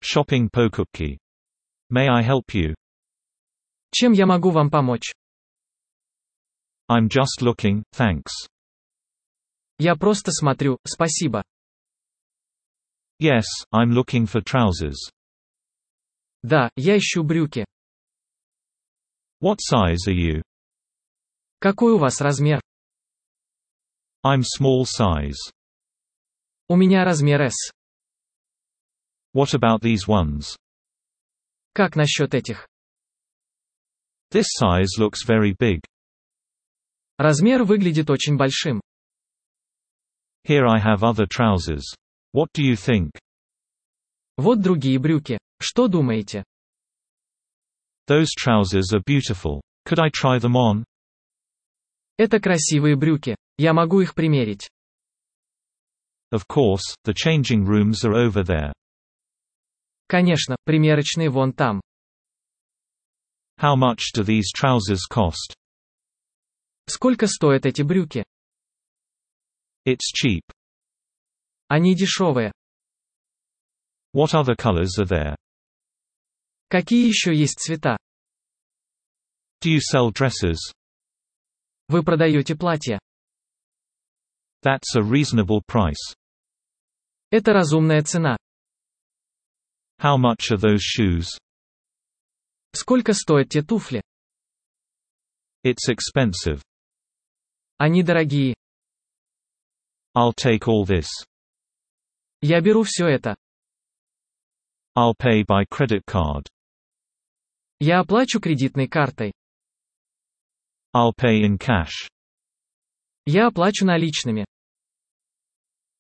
Shopping Pokupki. May I help you? Чем я могу вам помочь? I'm just looking, thanks. Я просто смотрю, спасибо. Yes, I'm looking for trousers. Да, я ищу брюки. What size are you? Какой у вас размер? I'm small size. У меня размер S. What about these ones? Как насчет этих? This size looks very big. Размер выглядит очень большим. Here I have other trousers. What do you think? Вот другие брюки. Что думаете? Those trousers are beautiful. Could I try them on? Это красивые брюки. Я могу их примерить. Of course, the changing rooms are over there. Конечно, примерочные вон там. How much do these trousers cost? Сколько стоят эти брюки? It's cheap. Они дешевые. What other colors are there? Какие еще есть цвета? Do you sell dresses? Вы продаете платья. That's a reasonable price. Это разумная цена. How much are those shoes? Сколько стоят те туфли? It's expensive. Они дорогие. I'll take all this. Я беру все это. I'll pay by credit card. Я оплачу кредитной картой. I'll pay in cash. Я оплачу наличными.